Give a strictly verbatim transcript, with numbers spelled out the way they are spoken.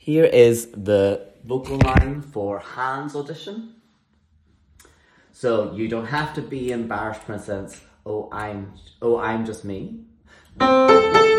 Here is the vocal line for Hans audition. So you don't have to be embarrassed, Princess. Oh, I'm, oh, I'm just me.